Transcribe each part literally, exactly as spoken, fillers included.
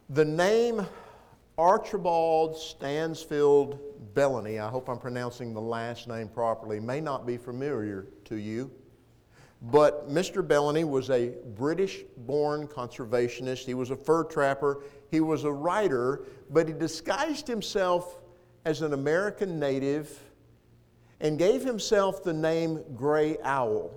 The name Archibald Stansfield Bellany, I hope I'm pronouncing the last name properly, may not be familiar to you, but Mister Bellany was a British-born conservationist. He was a fur trapper. He was a writer, but he disguised himself as an American native and gave himself the name Gray Owl.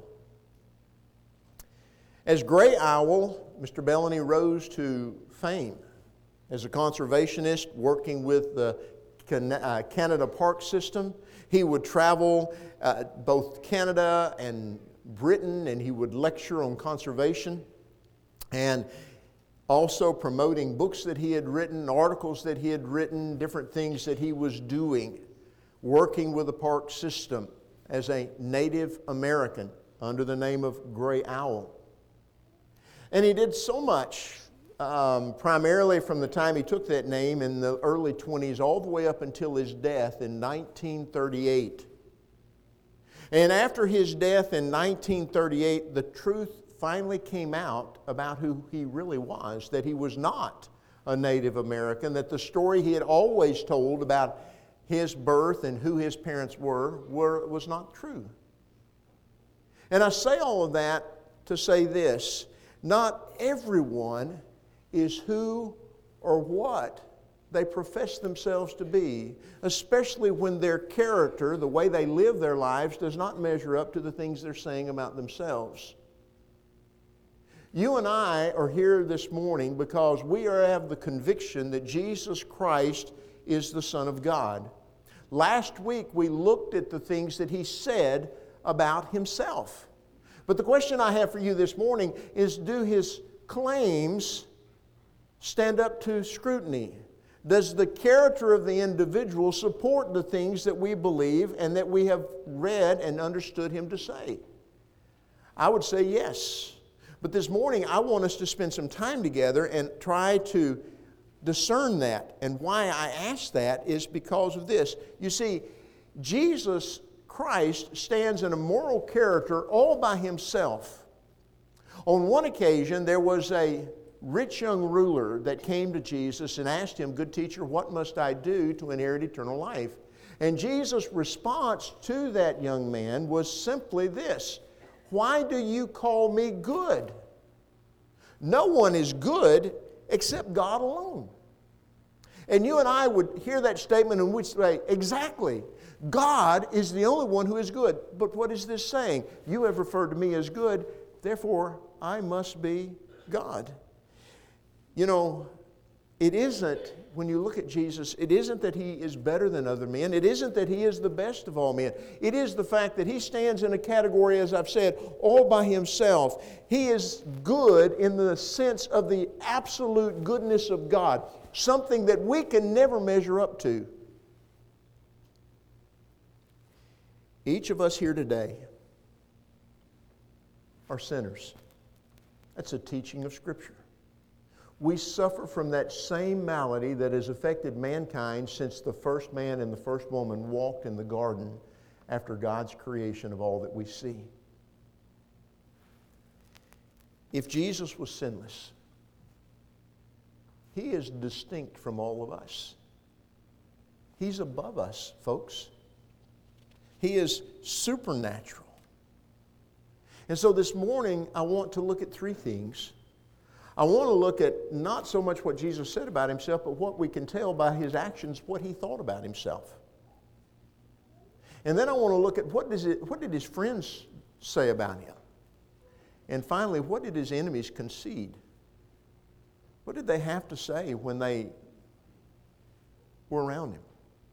As Gray Owl, Mister Bellany rose to fame as a conservationist working with the Canada Park System. He would travel uh, both Canada and Britain, and he would lecture on conservation and also promoting books that he had written, articles that he had written, different things that he was doing, working with the park system as a Native American under the name of Gray Owl. And he did so much, um, primarily from the time he took that name in the early twenties all the way up until his death in nineteen thirty-eight. And after his death in nineteen thirty-eight, the truth finally came out about who he really was, that he was not a Native American, that the story he had always told about his birth and who his parents were, were was not true. And I say all of that to say this: not everyone is who or what they profess themselves to be, especially when their character, the way they live their lives, does not measure up to the things they're saying about themselves. You and I are here this morning because we are, have the conviction that Jesus Christ is the Son of God. Last week we looked at the things that He said about Himself. But the question I have for you this morning is, do His claims stand up to scrutiny? Does the character of the individual support the things that we believe and that we have read and understood Him to say? I would say yes. But this morning I want us to spend some time together and try to discern that. And why I ask that is because of this. You see, Jesus Christ stands in a moral character all by Himself. On one occasion, there was a rich young ruler that came to Jesus and asked Him, "Good teacher, what must I do to inherit eternal life?" And Jesus' response to that young man was simply this: "Why do you call me good? No one is good except God alone." And you and I would hear that statement and we'd say, exactly, God is the only one who is good. But what is this saying? You have referred to me as good, therefore I must be God. You know, it isn't, when you look at Jesus, it isn't that He is better than other men. It isn't that He is the best of all men. It is the fact that He stands in a category, as I've said, all by Himself. He is good in the sense of the absolute goodness of God, something that we can never measure up to. Each of us here today are sinners. That's a teaching of Scripture. We suffer from that same malady that has affected mankind since the first man and the first woman walked in the garden after God's creation of all that we see. If Jesus was sinless, He is distinct from all of us. He's above us, folks. He is supernatural. And so this morning, I want to look at three things. I want to look at not so much what Jesus said about Himself, but what we can tell by His actions, what He thought about Himself. And then I want to look at what, does it, what did His friends say about Him? And finally, what did His enemies concede? What did they have to say when they were around Him?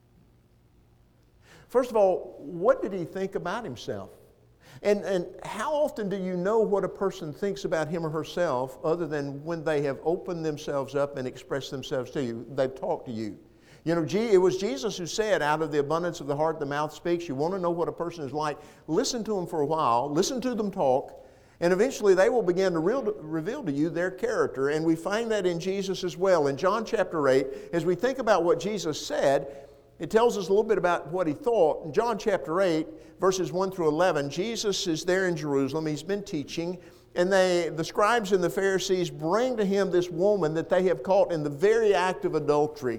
First of all, what did He think about Himself? And, and how often do you know what a person thinks about him or herself other than when they have opened themselves up and expressed themselves to you? They've talked to you. You know, it was Jesus who said, out of the abundance of the heart, the mouth speaks. You want to know what a person is like, listen to them for a while, listen to them talk, and eventually they will begin to reveal to you their character. And we find that in Jesus as well. In John chapter eight, as we think about what Jesus said, it tells us a little bit about what He thought. In John chapter eight, verses one through eleven, Jesus is there in Jerusalem. He's been teaching, and they, the scribes and the Pharisees bring to him this woman that they have caught in the very act of adultery.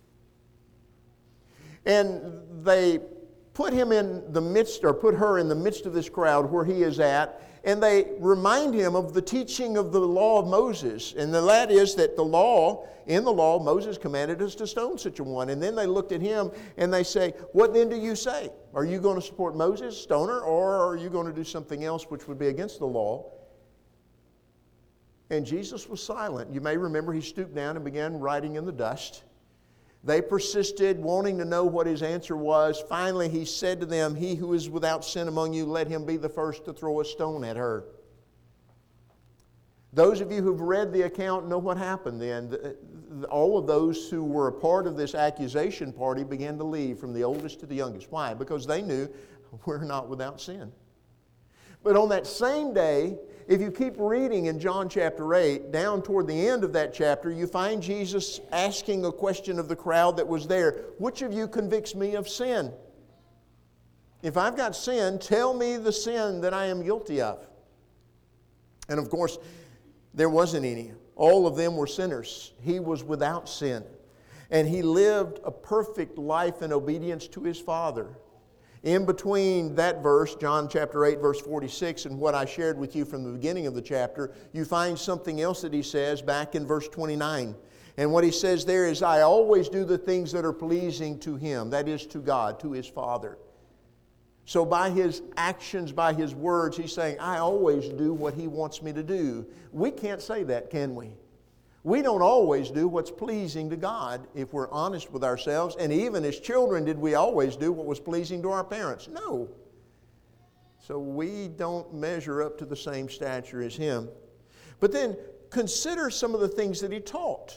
And they put him in the midst, or put her in the midst of this crowd where he is at, and they remind him of the teaching of the law of Moses. And that is that the law, in the law, Moses commanded us to stone such a one. And then they looked at him and they say, what then do you say? Are you going to support Moses, stone her, or are you going to do something else which would be against the law? And Jesus was silent. You may remember he stooped down and began writing in the dust. They persisted, wanting to know what his answer was. Finally, he said to them, he who is without sin among you, let him be the first to throw a stone at her. Those of you who've read the account know what happened then. All of those who were a part of this accusation party began to leave, from the oldest to the youngest. Why? Because they knew we're not without sin. But on that same day, if you keep reading in John chapter eight, down toward the end of that chapter, you find Jesus asking a question of the crowd that was there. Which of you convicts me of sin? If I've got sin, tell me the sin that I am guilty of. And of course, there wasn't any. All of them were sinners. He was without sin. And he lived a perfect life in obedience to his Father. In between that verse, John chapter eight, verse forty-six, and what I shared with you from the beginning of the chapter, you find something else that he says back in verse twenty-nine. And what he says there is, I always do the things that are pleasing to him, that is to God, to his Father. So by his actions, by his words, he's saying, I always do what he wants me to do. We can't say that, can we? We don't always do what's pleasing to God if we're honest with ourselves. And even as children, did we always do what was pleasing to our parents? No. So we don't measure up to the same stature as him. But then consider some of the things that he taught.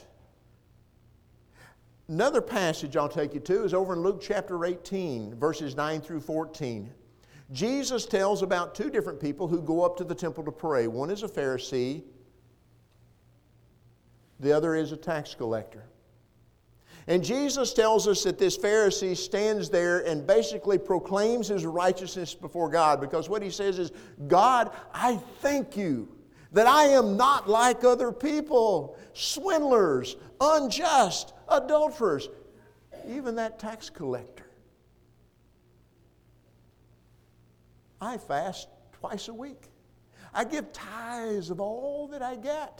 Another passage I'll take you to is over in Luke chapter eighteen, verses nine through fourteen. Jesus tells about two different people who go up to the temple to pray. One is a Pharisee. The other is a tax collector. And Jesus tells us that this Pharisee stands there and basically proclaims his righteousness before God, because what he says is, God, I thank you that I am not like other people, swindlers, unjust, adulterers, even that tax collector. I fast twice a week. I give tithes of all that I get.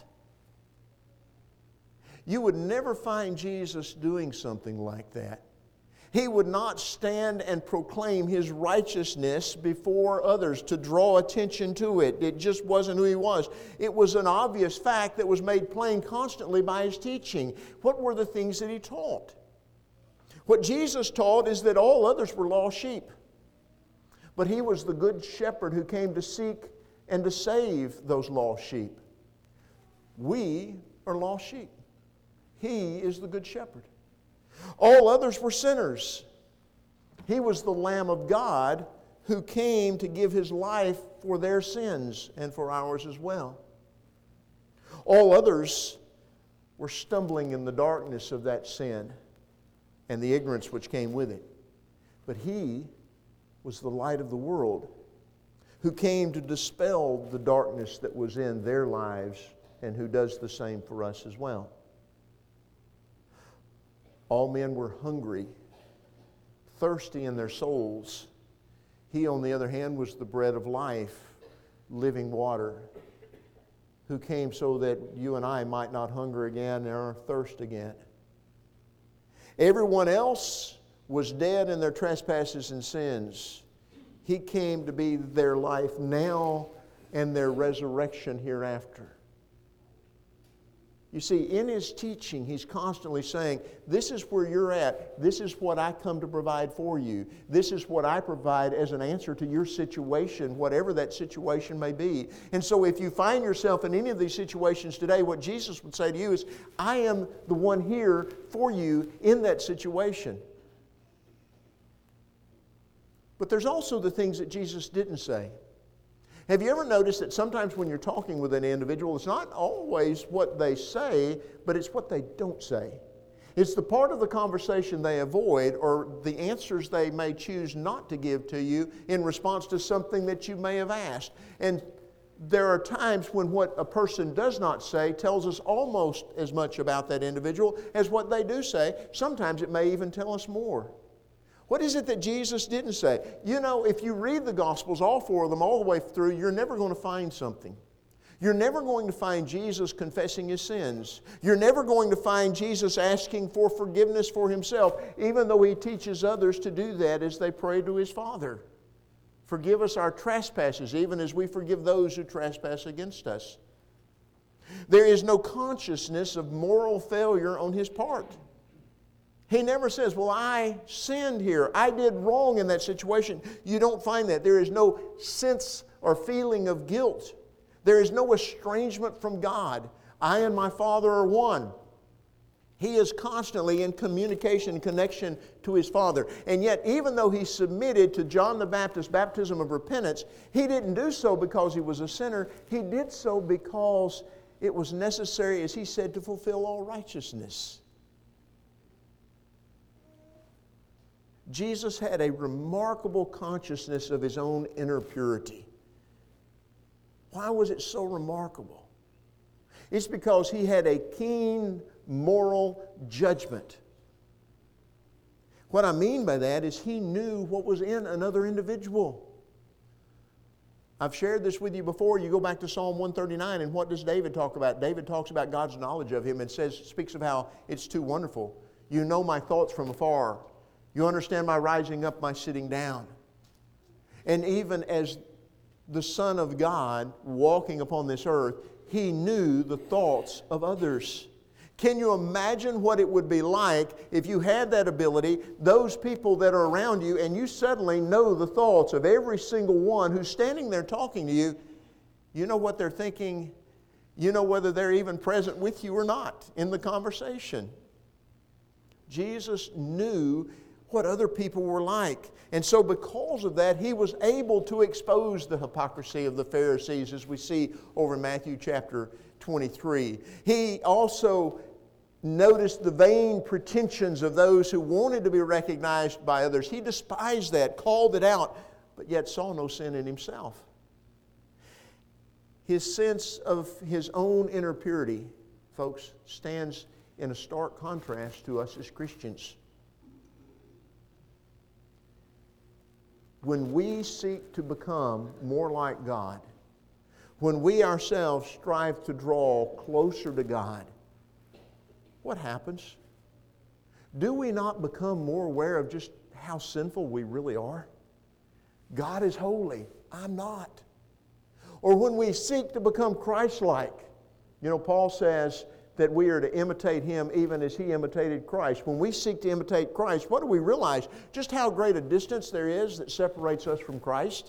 You would never find Jesus doing something like that. He would not stand and proclaim his righteousness before others to draw attention to it. It just wasn't who he was. It was an obvious fact that was made plain constantly by his teaching. What were the things that he taught? What Jesus taught is that all others were lost sheep. But he was the good shepherd who came to seek and to save those lost sheep. We are lost sheep. He is the good shepherd. All others were sinners. He was the Lamb of God who came to give his life for their sins and for ours as well. All others were stumbling in the darkness of that sin and the ignorance which came with it. But he was the light of the world who came to dispel the darkness that was in their lives and who does the same for us as well. All men were hungry, thirsty in their souls. He, on the other hand, was the bread of life, living water, who came so that you and I might not hunger again or thirst again. Everyone else was dead in their trespasses and sins. He came to be their life now and their resurrection hereafter. You see, in his teaching, he's constantly saying, this is where you're at. This is what I come to provide for you. This is what I provide as an answer to your situation, whatever that situation may be. And so if you find yourself in any of these situations today, what Jesus would say to you is, I am the one here for you in that situation. But there's also the things that Jesus didn't say. Have you ever noticed that sometimes when you're talking with an individual, it's not always what they say, but it's what they don't say. It's the part of the conversation they avoid, or the answers they may choose not to give to you in response to something that you may have asked. And there are times when what a person does not say tells us almost as much about that individual as what they do say. Sometimes it may even tell us more. What is it that Jesus didn't say? You know, if you read the Gospels, all four of them, all the way through, you're never going to find something. You're never going to find Jesus confessing His sins. You're never going to find Jesus asking for forgiveness for Himself, even though He teaches others to do that as they pray to His Father. Forgive us our trespasses, even as we forgive those who trespass against us. There is no consciousness of moral failure on His part. He never says, well, I sinned here. I did wrong in that situation. You don't find that. There is no sense or feeling of guilt. There is no estrangement from God. I and my Father are one. He is constantly in communication and connection to His Father. And yet, even though He submitted to John the Baptist's baptism of repentance, He didn't do so because He was a sinner. He did so because it was necessary, as He said, to fulfill all righteousness. Jesus had a remarkable consciousness of His own inner purity. Why was it so remarkable? It's because He had a keen moral judgment. What I mean by that is He knew what was in another individual. I've shared this with you before. You go back to Psalm one thirty-nine, and what does David talk about? David talks about God's knowledge of Him and says, speaks of how it's too wonderful. You know my thoughts from afar. You understand my rising up, my sitting down. And even as the Son of God walking upon this earth, He knew the thoughts of others. Can you imagine what it would be like if you had that ability, those people that are around you, and you suddenly know the thoughts of every single one who's standing there talking to you? You know what they're thinking. You know whether they're even present with you or not in the conversation. Jesus knew what other people were like. And so because of that, He was able to expose the hypocrisy of the Pharisees, as we see over in Matthew chapter twenty-three. He also noticed the vain pretensions of those who wanted to be recognized by others. He despised that, called it out, but yet saw no sin in Himself. His sense of His own inner purity, folks, stands in a stark contrast to us as Christians. When we seek to become more like God, when we ourselves strive to draw closer to God, what happens? Do we not become more aware of just how sinful we really are? God is holy. I'm not. Or when we seek to become Christ-like, you know, Paul says that we are to imitate Him even as He imitated Christ. When we seek to imitate Christ, what do we realize? Just how great a distance there is that separates us from Christ.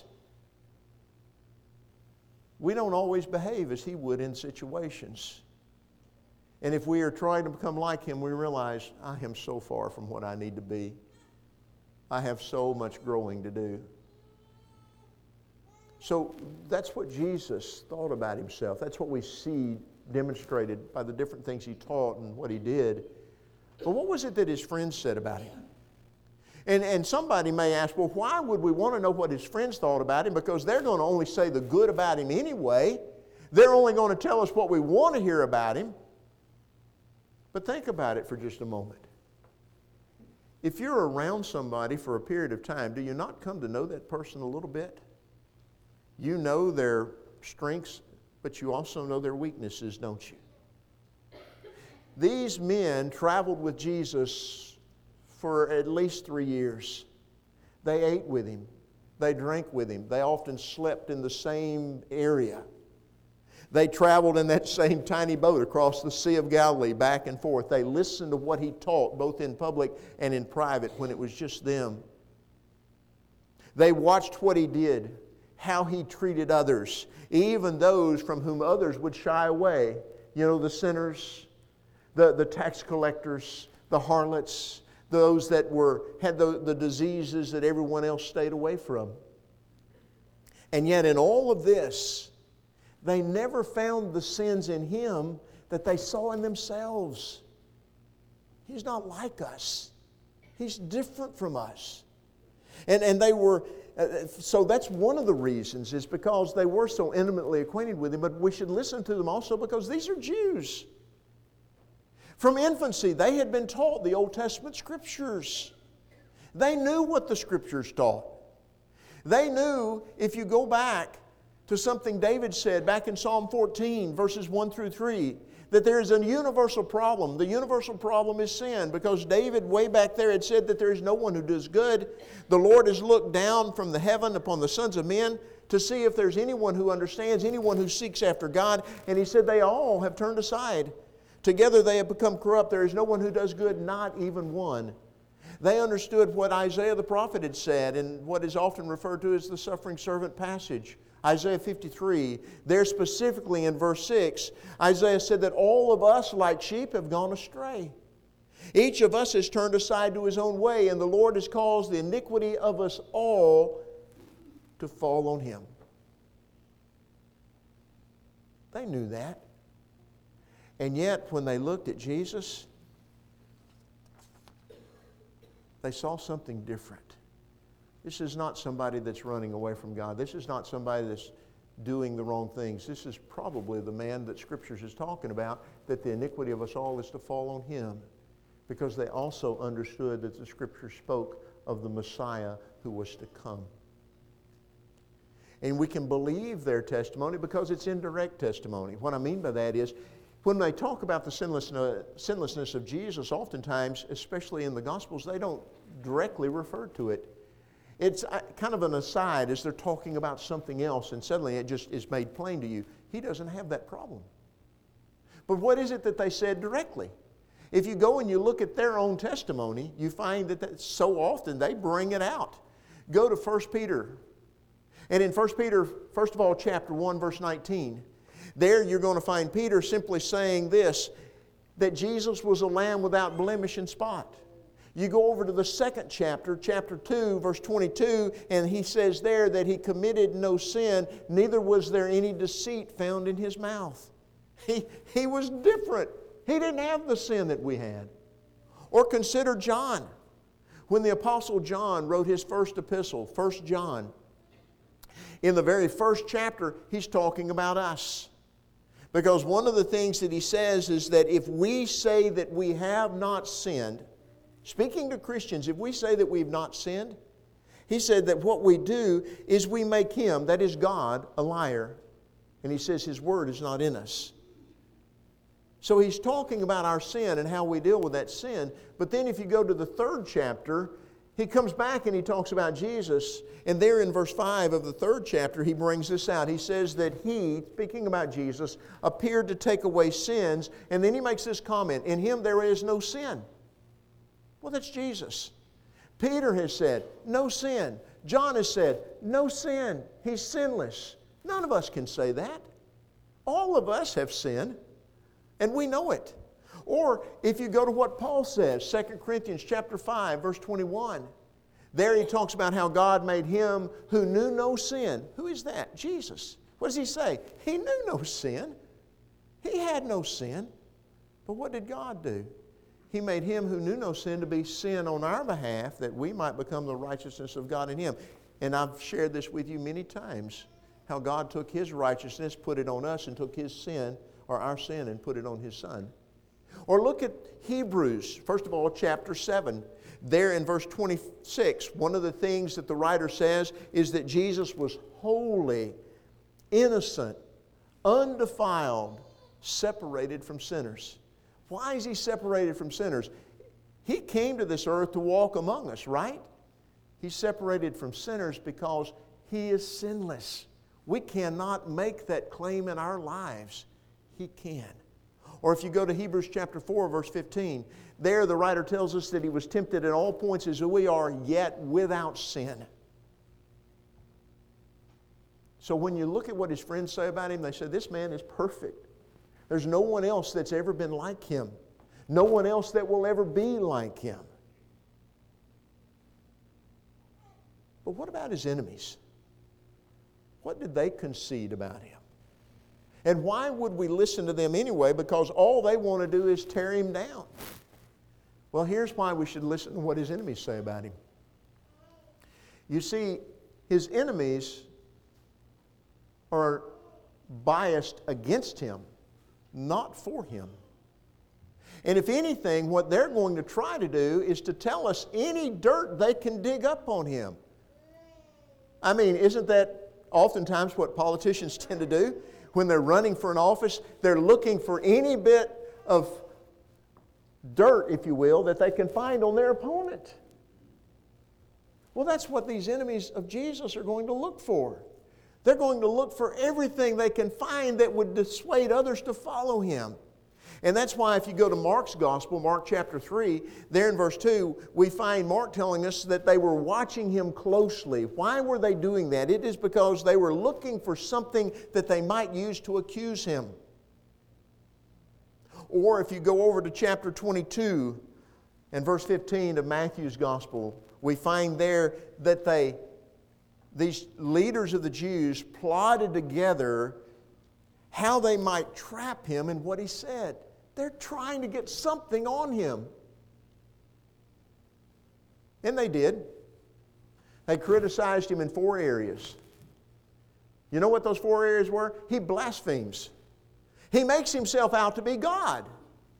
We don't always behave as He would in situations. And if we are trying to become like Him, we realize, I am so far from what I need to be. I have so much growing to do. So that's what Jesus thought about Himself. That's what we see demonstrated by the different things He taught and what He did. But what was it that His friends said about Him? And, and somebody may ask, well, why would we want to know what His friends thought about Him? Because they're going to only say the good about Him anyway. They're only going to tell us what we want to hear about Him. But think about it for just a moment. If you're around somebody for a period of time, do you not come to know that person a little bit? You know their strengths, but you also know their weaknesses, don't you? These men traveled with Jesus for at least three years. They ate with Him. They drank with Him. They often slept in the same area. They traveled in that same tiny boat across the Sea of Galilee, back and forth. They listened to what He taught, both in public and in private, when it was just them. They watched what He did, how He treated others, even those from whom others would shy away. You know, the sinners, the, the tax collectors, the harlots, those that were had the, the diseases that everyone else stayed away from. And yet in all of this, they never found the sins in Him that they saw in themselves. He's not like us. He's different from us. And, and they were Uh, So that's one of the reasons, is because they were so intimately acquainted with Him, but we should listen to them also because these are Jews. From infancy, they had been taught the Old Testament Scriptures. They knew what the Scriptures taught. They knew, if you go back to something David said back in Psalm fourteen, verses one through three, that there is a universal problem. The universal problem is sin, because David way back there had said that there is no one who does good. The Lord has looked down from the heaven upon the sons of men to see if there's anyone who understands, anyone who seeks after God. And He said they all have turned aside. Together they have become corrupt. There is no one who does good, not even one. They understood what Isaiah the prophet had said in what is often referred to as the suffering servant passage. Isaiah fifty-three, there specifically in verse six, Isaiah said that all of us like sheep have gone astray. Each of us has turned aside to his own way, and the Lord has caused the iniquity of us all to fall on Him. They knew that. And yet, when they looked at Jesus, they saw something different. This is not somebody that's running away from God. This is not somebody that's doing the wrong things. This is probably the man that Scriptures is talking about, that the iniquity of us all is to fall on Him. Because they also understood that the Scripture spoke of the Messiah who was to come. And we can believe their testimony because it's indirect testimony. What I mean by that is, when they talk about the sinlessness, sinlessness of Jesus, oftentimes, especially in the Gospels, they don't directly refer to it. It's kind of an aside as they're talking about something else, and suddenly it just is made plain to you. He doesn't have that problem. But what is it that they said directly? If you go and you look at their own testimony, you find that, that so often they bring it out. Go to First Peter. And in First Peter, first of all, chapter one, verse nineteen, there you're going to find Peter simply saying this, that Jesus was a lamb without blemish and spot. You go over to the second chapter, chapter two, verse twenty-two, and he says there that He committed no sin, neither was there any deceit found in His mouth. He, he was different. He didn't have the sin that we had. Or consider John. When the Apostle John wrote his first epistle, First John, in the very first chapter, he's talking about us. Because one of the things that he says is that if we say that we have not sinned, speaking to Christians, if we say that we've not sinned, he said that what we do is we make Him, that is God, a liar. And he says His word is not in us. So he's talking about our sin and how we deal with that sin. But then if you go to the third chapter, he comes back and he talks about Jesus. And there in verse five of the third chapter, he brings this out. He says that He, speaking about Jesus, appeared to take away sins. And then he makes this comment, in Him there is no sin. Well, that's Jesus. Peter has said, no sin. John has said, no sin. He's sinless. None of us can say that. All of us have sinned, and we know it. Or if you go to what Paul says, Second Corinthians chapter five, verse twenty-one, there he talks about how God made Him who knew no sin. Who is that? Jesus. What does he say? He knew no sin. He had no sin. But what did God do? He made Him who knew no sin to be sin on our behalf, that we might become the righteousness of God in Him. And I've shared this with you many times, how God took His righteousness, put it on us, and took His sin, or our sin, and put it on His Son. Or look at Hebrews, first of all, chapter seven. There in verse twenty-six, one of the things that the writer says is that Jesus was holy, innocent, undefiled, separated from sinners. Why is He separated from sinners? He came to this earth to walk among us, right? He's separated from sinners because He is sinless. We cannot make that claim in our lives. He can. Or if you go to Hebrews chapter four, verse fifteen, there the writer tells us that He was tempted at all points as we are, yet without sin. So when you look at what His friends say about Him, they say, this man is perfect. There's no one else that's ever been like Him. No one else that will ever be like Him. But what about His enemies? What did they concede about Him? And why would we listen to them anyway? Because all they want to do is tear Him down. Well, here's why we should listen to what His enemies say about Him. You see, his enemies are biased against him, not for him. And if anything, what they're going to try to do is to tell us any dirt they can dig up on him. I mean, isn't that oftentimes what politicians tend to do? When they're running for an office, they're looking for any bit of dirt, if you will, that they can find on their opponent. Well, that's what these enemies of Jesus are going to look for. They're going to look for everything they can find that would dissuade others to follow him. And that's why if you go to Mark's Gospel, Mark chapter three, there in verse two, we find Mark telling us that they were watching him closely. Why were they doing that? It is because they were looking for something that they might use to accuse him. Or if you go over to chapter twenty-two and verse fifteen of Matthew's Gospel, we find there that they, these leaders of the Jews plotted together how they might trap him in what he said. They're trying to get something on him. And they did. They criticized him in four areas. You know what those four areas were? He blasphemes. He makes himself out to be God.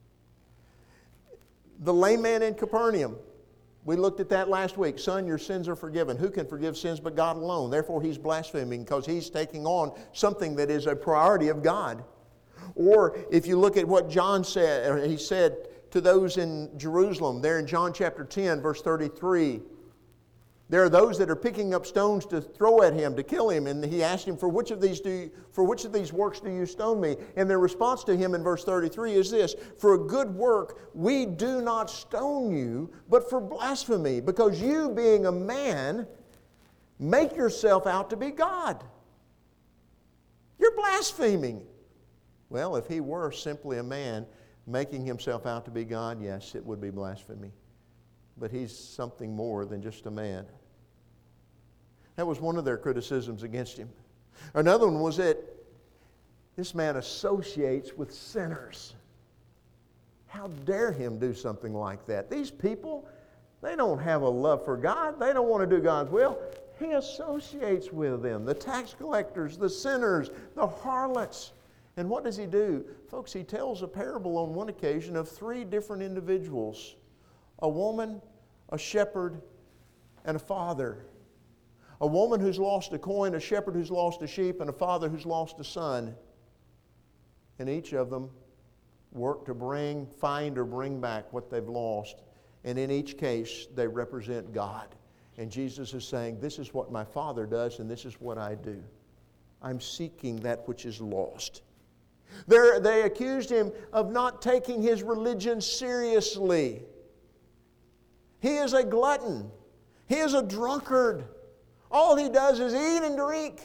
The lame man in Capernaum. We looked at that last week. Son, your sins are forgiven. Who can forgive sins but God alone? Therefore, he's blaspheming because he's taking on something that is a priority of God. Or if you look at what John said, or he said to those in Jerusalem, there in John chapter ten, verse thirty-three, there are those that are picking up stones to throw at him, to kill him. And he asked him, for which of these do you, for which of these works do you stone me? And their response to him in verse thirty-three is this: for a good work we do not stone you, but for blasphemy, because you, being a man, make yourself out to be God. You're blaspheming. Well, if he were simply a man making himself out to be God, yes, it would be blasphemy. But he's something more than just a man. That was one of their criticisms against him. Another one was that this man associates with sinners. How dare him do something like that? These people, they don't have a love for God. They don't want to do God's will. He associates with them, the tax collectors, the sinners, the harlots. And what does he do? Folks, he tells a parable on one occasion of three different individuals: a woman, a shepherd, and a father. A woman who's lost a coin, a shepherd who's lost a sheep, and a father who's lost a son. And each of them work to bring, find or bring back what they've lost. And in each case, they represent God. And Jesus is saying, this is what my Father does, and this is what I do. I'm seeking that which is lost. They're, they accused him of not taking his religion seriously. He is a glutton. He is a drunkard. All he does is eat and drink.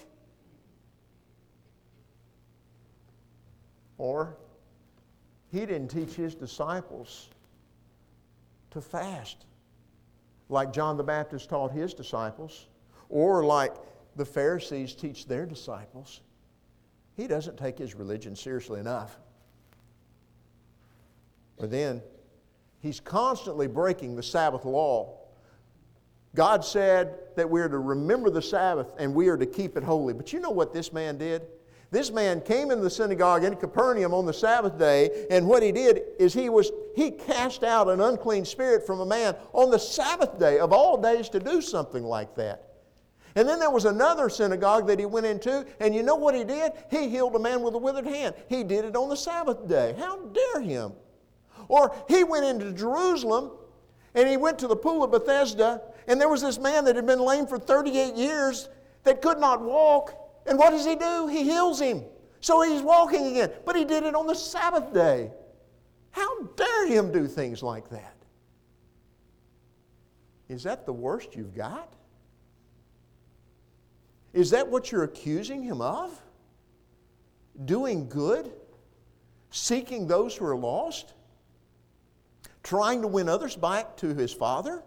Or he didn't teach his disciples to fast like John the Baptist taught his disciples, or like the Pharisees teach their disciples. He doesn't take his religion seriously enough. Or then, he's constantly breaking the Sabbath law. God said that we are to remember the Sabbath and we are to keep it holy. But you know what this man did? This man came into the synagogue in Capernaum on the Sabbath day, and what he did is he was he cast out an unclean spirit from a man on the Sabbath day, of all days to do something like that. And then there was another synagogue that he went into, and you know what he did? He healed a man with a withered hand. He did it on the Sabbath day. How dare him? Or he went into Jerusalem, and he went to the pool of Bethesda, and there was this man that had been lame for thirty-eight years that could not walk. And what does he do? He heals him. So he's walking again. But he did it on the Sabbath day. How dare him do things like that? Is that the worst you've got? Is that what you're accusing him of? Doing good? Seeking those who are lost? Trying to win others back to his Father?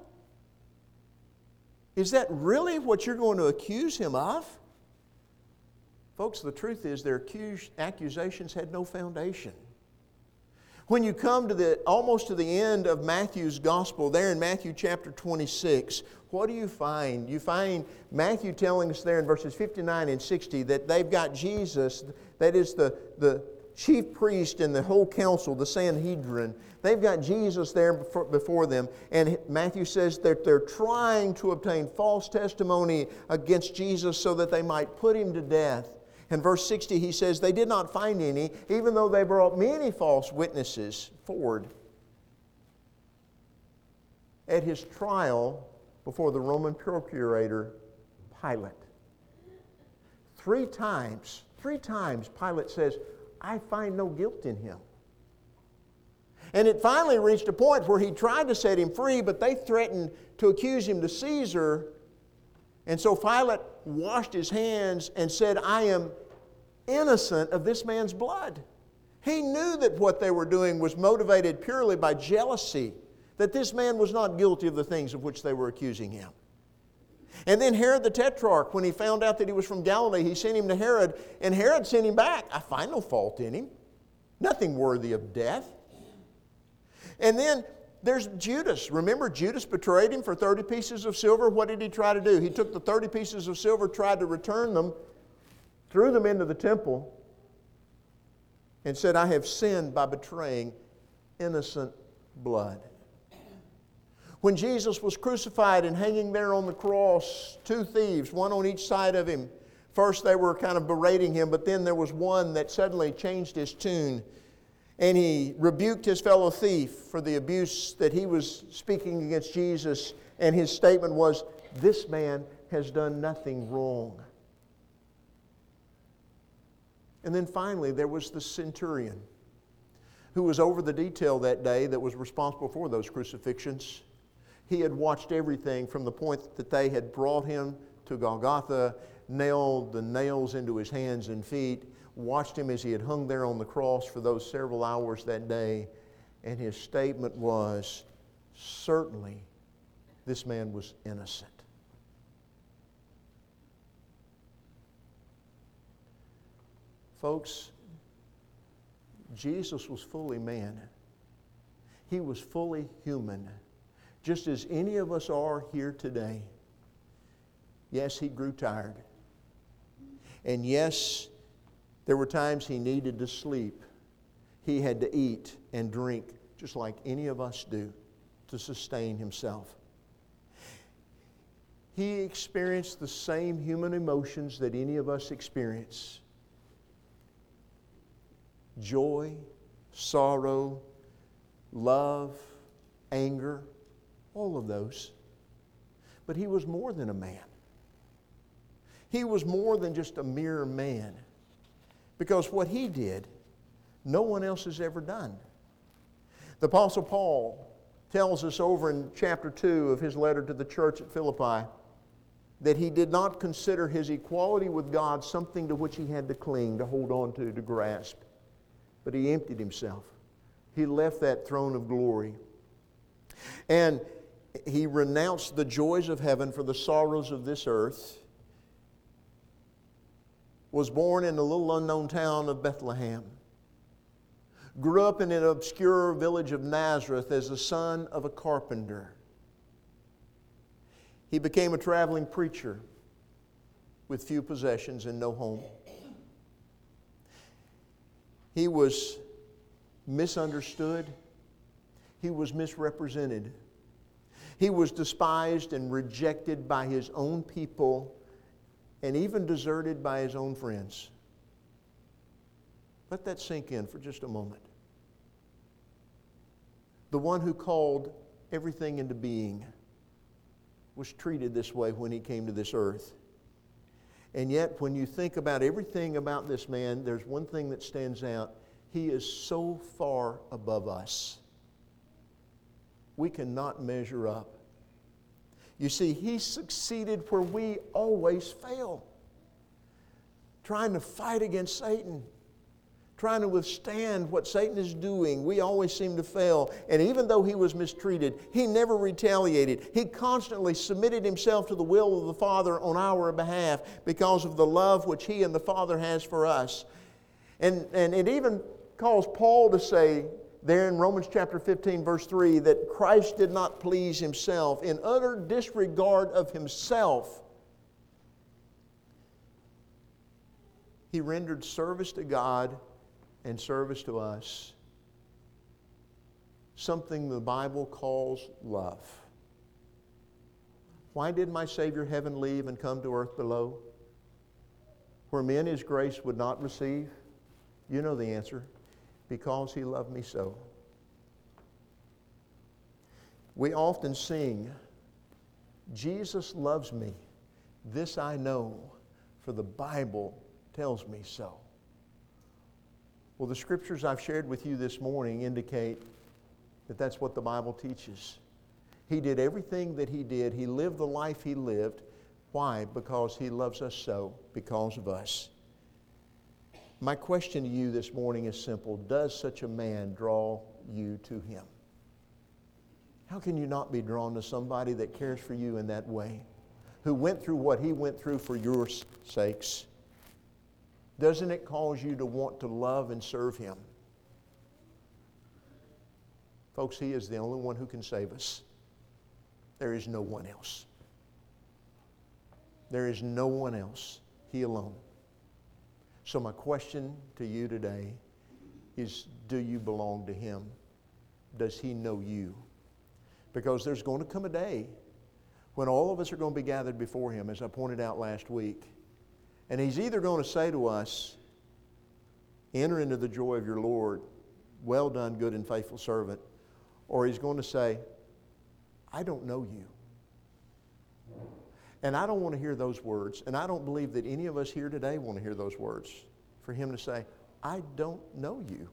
Is that really what you're going to accuse him of? Folks, the truth is their accusations had no foundation. When you come to the almost to the end of Matthew's gospel, there in Matthew chapter twenty-six, what do you find? You find Matthew telling us there in verses fifty-nine and sixty that they've got Jesus, that is the, the chief priest and the whole council, the Sanhedrin. They've got Jesus there before, before them, and Matthew says that they're trying to obtain false testimony against Jesus so that they might put Him to death. In verse sixty, he says, they did not find any, even though they brought many false witnesses forward. At His trial before the Roman procurator, Pilate. Three times, three times Pilate says, I find no guilt in Him. And it finally reached a point where he tried to set Him free, but they threatened to accuse Him to Caesar. And so Pilate washed his hands and said, I am innocent of this man's blood. He knew that what they were doing was motivated purely by jealousy, that this man was not guilty of the things of which they were accusing him. And then Herod the Tetrarch, when he found out that he was from Galilee, he sent him to Herod, and Herod sent him back. I find no fault in him, nothing worthy of death. And then there's Judas. Remember, Judas betrayed Him for thirty pieces of silver. What did he try to do? He took the thirty pieces of silver, tried to return them, threw them into the temple, and said, I have sinned by betraying innocent blood. When Jesus was crucified and hanging there on the cross, two thieves, one on each side of Him. First they were kind of berating Him, but then there was one that suddenly changed his tune. And he rebuked his fellow thief for the abuse that he was speaking against Jesus. And his statement was, this man has done nothing wrong. And then finally, there was the centurion who was over the detail that day that was responsible for those crucifixions. He had watched everything from the point that they had brought Him to Golgotha, nailed the nails into His hands and feet, watched Him as He had hung there on the cross for those several hours that day, and his statement was, certainly this man was innocent. Folks, Jesus was fully man. He was fully human, just as any of us are here today. Yes, He grew tired. And yes, there were times He needed to sleep. He had to eat and drink just like any of us do to sustain Himself. He experienced the same human emotions that any of us experience. Joy, sorrow, love, anger, all of those. But He was more than a man. He was more than just a mere man. Because what He did, no one else has ever done. The Apostle Paul tells us over in chapter two of his letter to the church at Philippi that he did not consider his equality with God something to which he had to cling, to hold on to, to grasp. But he emptied himself. He left that throne of glory. And he renounced the joys of heaven for the sorrows of this earth. Was born in the little unknown town of Bethlehem. Grew up in an obscure village of Nazareth as the son of a carpenter. He became a traveling preacher with few possessions and no home. He was misunderstood. He was misrepresented. He was despised and rejected by His own people, and even deserted by His own friends. Let that sink in for just a moment. The one who called everything into being was treated this way when He came to this earth. And yet, when you think about everything about this man, there's one thing that stands out. He is so far above us. We cannot measure up. You see, He succeeded where we always fail. Trying to fight against Satan. Trying to withstand what Satan is doing. We always seem to fail. And even though He was mistreated, He never retaliated. He constantly submitted Himself to the will of the Father on our behalf because of the love which He and the Father has for us. And, and it even caused Paul to say, there in Romans chapter fifteen, verse three, that Christ did not please himself. In utter disregard of himself, he rendered service to God and service to us, something the Bible calls love. Why did my Savior heaven leave and come to earth below, where men his grace would not receive? You know the answer. Because he loved me so. We often sing, Jesus loves me. This I know, for the Bible tells me so. Well, the scriptures I've shared with you this morning indicate that that's what the Bible teaches. He did everything that he did. He lived the life he lived. Why? Because he loves us so, because of us. My question to you this morning is simple. Does such a man draw you to him? How can you not be drawn to somebody that cares for you in that way, who went through what he went through for your sakes? Doesn't it cause you to want to love and serve him? Folks, he is the only one who can save us. There is no one else. There is no one else. He alone. So my question to you today is, do you belong to him? Does he know you? Because there's going to come a day when all of us are going to be gathered before him, as I pointed out last week. And he's either going to say to us, enter into the joy of your Lord, well done, good and faithful servant. Or he's going to say, I don't know you. And I don't want to hear those words, and I don't believe that any of us here today want to hear those words, for him to say, I don't know you.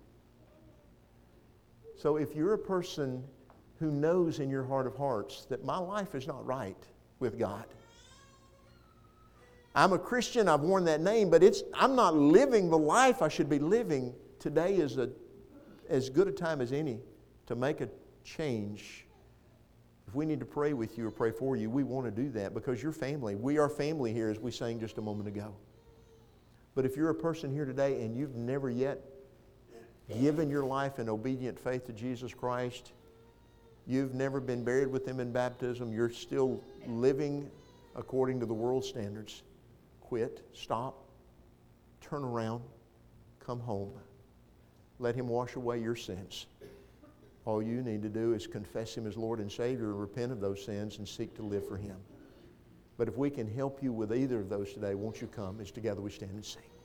So if you're a person who knows in your heart of hearts that my life is not right with God, I'm a Christian, I've worn that name, but it's I'm not living the life I should be living, today is a, as good a time as any to make a change. If we need to pray with you or pray for you, we want to do that because you're family. We are family here, as we sang just a moment ago. But if you're a person here today and you've never yet given your life in obedient faith to Jesus Christ, you've never been buried with him in baptism, you're still living according to the world's standards, quit, stop, turn around, come home. Let him wash away your sins. All you need to do is confess him as Lord and Savior, repent of those sins, and seek to live for him. But if we can help you with either of those today, won't you come as together we stand and sing?